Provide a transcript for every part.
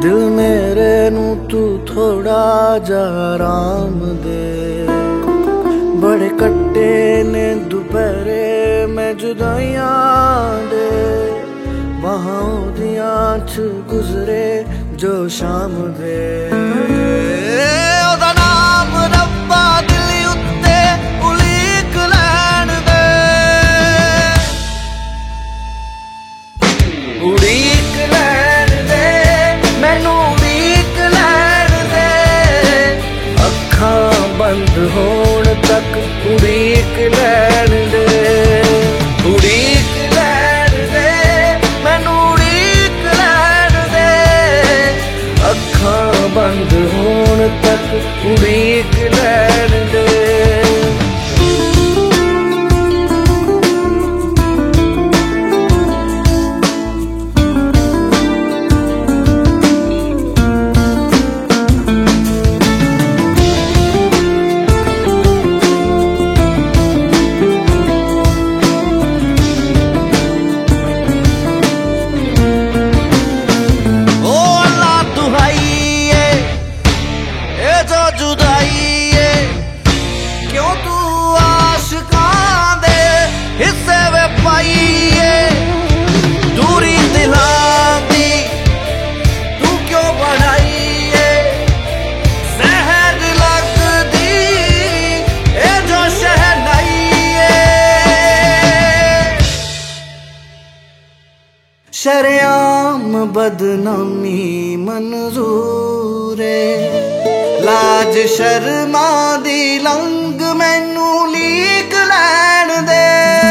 दिल मेरे नू तू थोड़ा जा आराम दे। बड़े कट्टे ने दोपहरे में जुदाइयां दे, वहां दियां च गुजरे जो शाम दे। ओदा नाम रब्बा दिल उत्ते उलीक लैन दे, उलीक लैन दे मैनू उलीक लैन दे। अखां बंद होण तक उलीक लैन दे, उलीक लैन दे मैनू उलीक लैन दे। अखां बंद होण तक उलीक लैन दे। क्यों तू आशिकां दे हिस्से वे पाइए, दूरी दिलां दी तू क्यों बढ़ाइए। जहर लगदी ए जो शहनाइए, शरेआम बदनामी मंजूर है। लाज शर्मा दी लंग मैनू लीक लैन दे,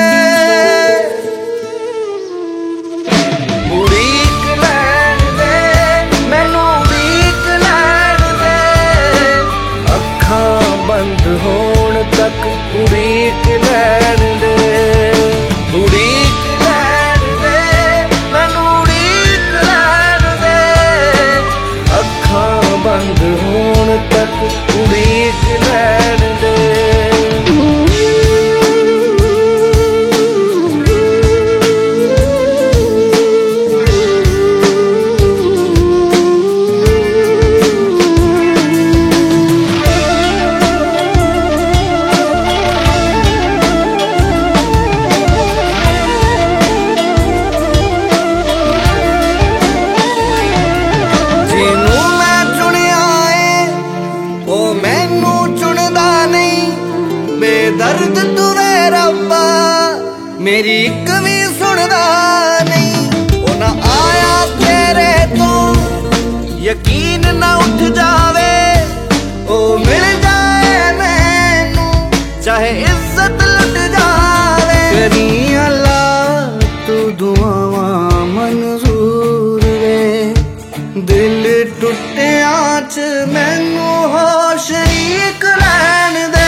उलीक लैन दे मैनू उलीक लैन दे। अखां बंद होण तक उलीक लैन दे, उलीक लैन दे मैनू उलीक लैन दे। अखां बंद होण तक उलीक लैन दे। बेदर्द तू वे रब्बा मेरी इक भी सुनदा नहीं। ओ ना आया तेरे तो यकीन ना उठ जावे, ओ मिल जाए मैनू चाहे इज्जत लुट जावे। करी अल्लाह तू दुआवां मंजूर वे, दिल टुटिया च मैनू हो शरीक लैन दे,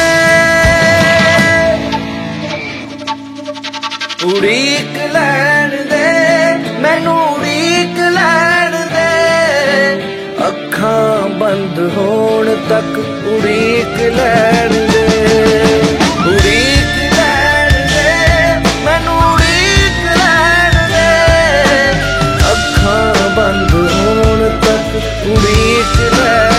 उलीक लैन दे मैनू उलीक लैन दे। अखां बंद होण तक उलीक लैन दे, उलीक लैन दे मैनू उलीक लैन दे। अखां बंद होण तक उलीक लैन